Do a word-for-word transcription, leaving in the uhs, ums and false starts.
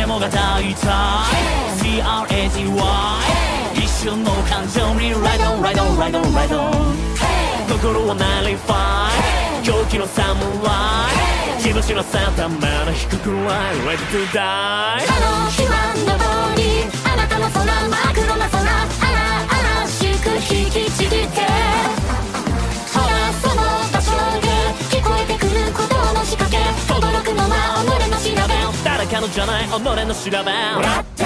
もが大体 シーアールエージーワイ 一瞬の感情に Ride on Ride on Ride on Ride on 心はナリファイ狂気の侍気持ちの定めの低く Ready to die あの日は昇りあなたの空真っ黒な空あらあらしく引きちぎってほらその場所で聞こえてくる鼓動の仕掛け轟くのは己の調べ誰かのじゃない己の調べ